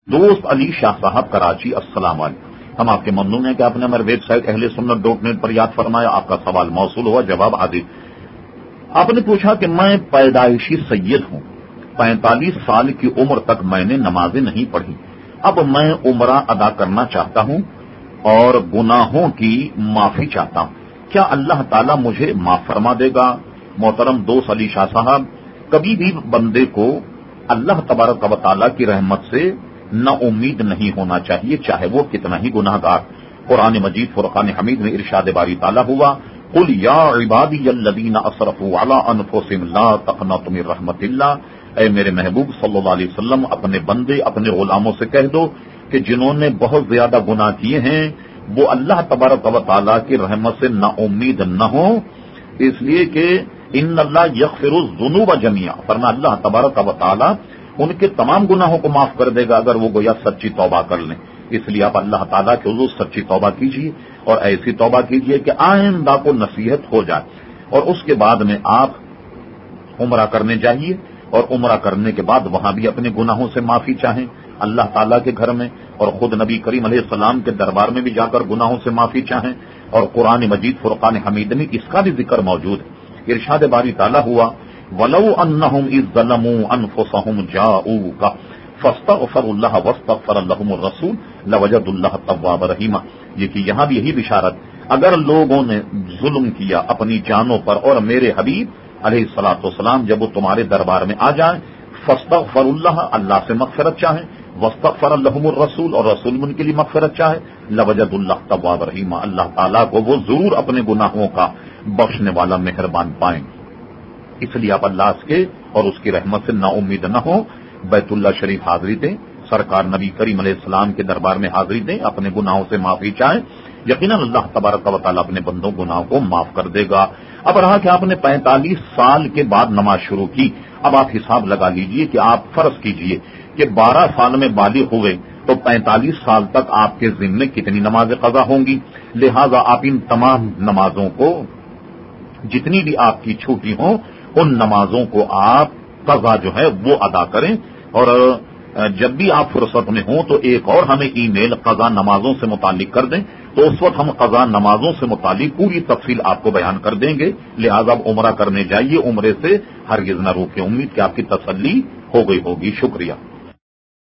دوست علی شاہ صاحب کراچی، السلام علیکم۔ ہم آپ کے ممنون ہیں کہ آپ نے ہمارے ویب سائٹ اہلسنت.net پر یاد فرمایا۔ آپ کا سوال موصول ہوا، جواب حاضر۔ آپ نے پوچھا کہ میں پیدائشی سید ہوں، 45 سال کی عمر تک میں نے نمازیں نہیں پڑھی، اب میں عمرہ ادا کرنا چاہتا ہوں اور گناہوں کی معافی چاہتا ہوں، کیا اللہ تعالیٰ مجھے معاف فرما دے گا؟ محترم دوست علی شاہ صاحب، کبھی بھی بندے کو اللہ تبارک و تعالیٰ کی رحمت سے نا امید نہیں ہونا چاہیے، چاہے وہ کتنا ہی گناہ گار۔ قرآن مجید فرقان حمید میں ارشاد باری تعالیٰ ہوا، قل یا عبادی الذین اسرفوا علی انفسہم لا تقنطوا من رحمت اللہ، اے میرے محبوب صلی اللہ علیہ وسلم اپنے بندے اپنے غلاموں سے کہہ دو کہ جنہوں نے بہت زیادہ گناہ کیے ہیں وہ اللہ تبارک و تعالیٰ کی رحمت سے نا امید نہ ہو، اس لیے کہ ان اللہ یغفر الذنوب جميعا، فرمایا اللہ تبارک و تعالیٰ ان کے تمام گناہوں کو معاف کر دے گا اگر وہ گویا سچی توبہ کر لیں۔ اس لیے آپ اللہ تعالیٰ کے حضور سچی توبہ کیجیے اور ایسی توبہ کیجیے کہ آئندہ کو نصیحت ہو جائے، اور اس کے بعد میں آپ عمرہ کرنے جائیے اور عمرہ کرنے کے بعد وہاں بھی اپنے گناہوں سے معافی چاہیں اللہ تعالیٰ کے گھر میں، اور خود نبی کریم علیہ السلام کے دربار میں بھی جا کر گناہوں سے معافی چاہیں، اور قرآن مجید فرقان حمید میں اس کا بھی ذکر موجود ہے۔ ارشاد باری تعالیٰ ہوا، وَلَوْ أَنَّهُمْ إِذ ظَّلَمُوا أَنفُسَهُمْ جَاءُوكَ فَاسْتَغْفَرُوا اللَّهَ وَاسْتَغْفَرَ لَهُمُ الرَّسُولُ لَوَجَدُوا اللَّهَ تَوَّابًا رَحِيمًا۔ یہ کہ یہاں بھی یہی بشارت، اگر لوگوں نے ظلم کیا اپنی جانوں پر اور میرے حبیب علیہ الصلوۃ والسلام جب وہ تمہارے دربار میں آ جائیں، فاستغفروا اللہ، اللہ سے مغفرت چاہیں، واستغفر لهم الرسول، اور رسول ان کے لیے مغفرت چاہے، لوجدوا اللہ توابا رحیما، اللہ تعالیٰ کو وہ ضرور اپنے گناہوں کا بخشنے والا مہربان پائیں۔ اس لیے آپ اللہ کے اور اس کی رحمت سے نا امید نہ ہو، بیت اللہ شریف حاضری دیں، سرکار نبی کریم علیہ السلام کے دربار میں حاضری دیں، اپنے گناہوں سے معافی چاہیں، یقیناً اللہ تبارک و تعالیٰ اپنے بندوں گناہوں کو معاف کر دے گا۔ اب رہا کہ آپ نے 45 سال کے بعد نماز شروع کی، اب آپ حساب لگا لیجئے کہ آپ فرض کیجئے کہ 12 سال میں بالغ ہوئے تو 45 سال تک آپ کے ذمے کتنی نمازیں قضا ہوں گی، لہذا آپ ان تمام نمازوں کو جتنی بھی آپ کی چھوٹی ہوں ان نمازوں کو آپ قضا جو ہے وہ ادا کریں، اور جب بھی آپ فرصت میں ہوں تو ایک اور ہمیں ای میل قضا نمازوں سے متعلق کر دیں، تو اس وقت ہم قضا نمازوں سے متعلق پوری تفصیل آپ کو بیان کر دیں گے۔ لہذا اب عمرہ کرنے جائیے، عمرے سے ہرگز نہ روکیں، امید کہ آپ کی تسلی ہو گئی ہوگی۔ شکریہ۔